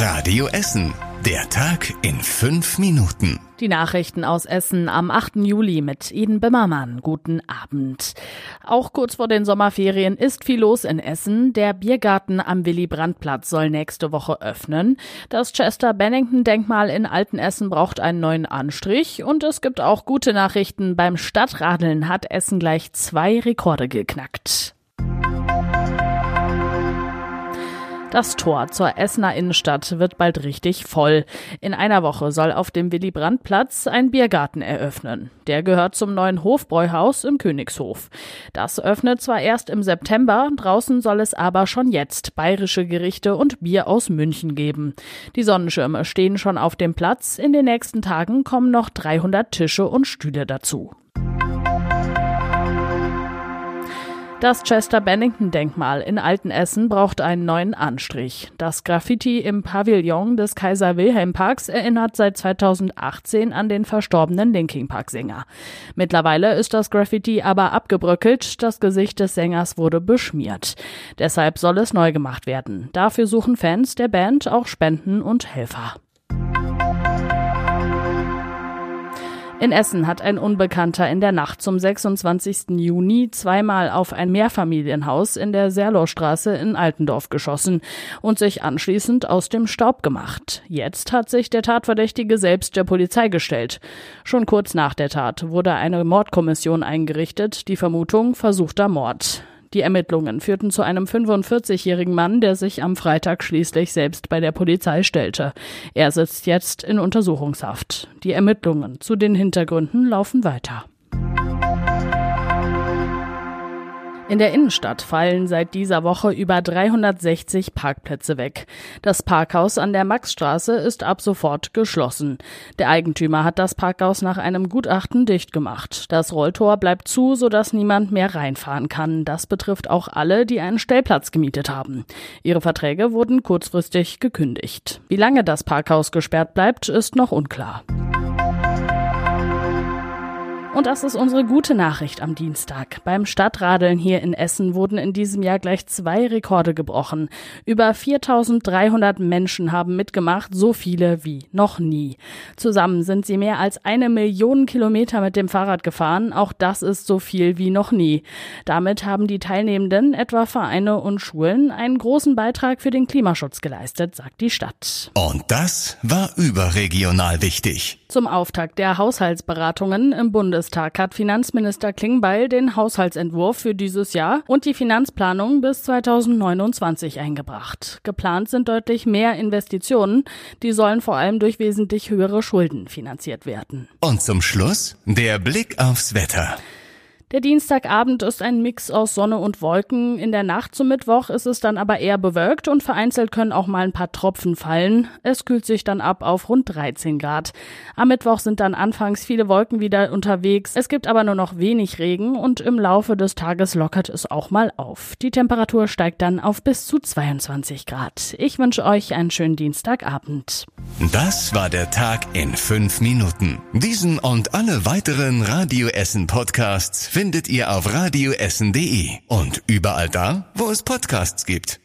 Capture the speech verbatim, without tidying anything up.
Radio Essen. Der Tag in fünf Minuten. Die Nachrichten aus Essen am achten Juli mit Eden Bimmermann. Guten Abend. Auch kurz vor den Sommerferien ist viel los in Essen. Der Biergarten am Willy-Brandt-Platz soll nächste Woche öffnen. Das Chester-Bennington-Denkmal in Altenessen braucht einen neuen Anstrich. Und es gibt auch gute Nachrichten. Beim Stadtradeln hat Essen gleich zwei Rekorde geknackt. Das Tor zur Essener Innenstadt wird bald richtig voll. In einer Woche soll auf dem Willy-Brandt-Platz ein Biergarten eröffnen. Der gehört zum neuen Hofbräuhaus im Königshof. Das öffnet zwar erst im September, draußen soll es aber schon jetzt bayerische Gerichte und Bier aus München geben. Die Sonnenschirme stehen schon auf dem Platz. In den nächsten Tagen kommen noch dreihundert Tische und Stühle dazu. Das Chester-Bennington-Denkmal in Altenessen braucht einen neuen Anstrich. Das Graffiti im Pavillon des Kaiser-Wilhelm-Parks erinnert seit zweitausendachtzehn an den verstorbenen Linkin-Park-Sänger. Mittlerweile ist das Graffiti aber abgebröckelt, das Gesicht des Sängers wurde beschmiert. Deshalb soll es neu gemacht werden. Dafür suchen Fans der Band auch Spenden und Helfer. In Essen hat ein Unbekannter in der Nacht zum sechsundzwanzigsten Juni zweimal auf ein Mehrfamilienhaus in der Serlowstraße in Altendorf geschossen und sich anschließend aus dem Staub gemacht. Jetzt hat sich der Tatverdächtige selbst der Polizei gestellt. Schon kurz nach der Tat wurde eine Mordkommission eingerichtet, die Vermutung versuchter Mord. Die Ermittlungen führten zu einem fünfundvierzigjährigen Mann, der sich am Freitag schließlich selbst bei der Polizei stellte. Er sitzt jetzt in Untersuchungshaft. Die Ermittlungen zu den Hintergründen laufen weiter. In der Innenstadt fallen seit dieser Woche über dreihundertsechzig Parkplätze weg. Das Parkhaus an der Maxstraße ist ab sofort geschlossen. Der Eigentümer hat das Parkhaus nach einem Gutachten dicht gemacht. Das Rolltor bleibt zu, sodass niemand mehr reinfahren kann. Das betrifft auch alle, die einen Stellplatz gemietet haben. Ihre Verträge wurden kurzfristig gekündigt. Wie lange das Parkhaus gesperrt bleibt, ist noch unklar. Und das ist unsere gute Nachricht am Dienstag. Beim Stadtradeln hier in Essen wurden in diesem Jahr gleich zwei Rekorde gebrochen. Über viertausenddreihundert Menschen haben mitgemacht, so viele wie noch nie. Zusammen sind sie mehr als eine Million Kilometer mit dem Fahrrad gefahren. Auch das ist so viel wie noch nie. Damit haben die Teilnehmenden, etwa Vereine und Schulen, einen großen Beitrag für den Klimaschutz geleistet, sagt die Stadt. Und das war überregional wichtig. Zum Auftakt der Haushaltsberatungen im Bundestag hat Finanzminister Klingbeil den Haushaltsentwurf für dieses Jahr und die Finanzplanung bis zweitausendneunundzwanzig eingebracht. Geplant sind deutlich mehr Investitionen. Die sollen vor allem durch wesentlich höhere Schulden finanziert werden. Und zum Schluss der Blick aufs Wetter. Der Dienstagabend ist ein Mix aus Sonne und Wolken. In der Nacht zum Mittwoch ist es dann aber eher bewölkt und vereinzelt können auch mal ein paar Tropfen fallen. Es kühlt sich dann ab auf rund dreizehn Grad. Am Mittwoch sind dann anfangs viele Wolken wieder unterwegs. Es gibt aber nur noch wenig Regen und im Laufe des Tages lockert es auch mal auf. Die Temperatur steigt dann auf bis zu zweiundzwanzig Grad. Ich wünsche euch einen schönen Dienstagabend. Das war der Tag in fünf Minuten. Diesen und alle weiteren Radio Essen Podcasts findet ihr auf radioessen punkt de und überall da, wo es Podcasts gibt.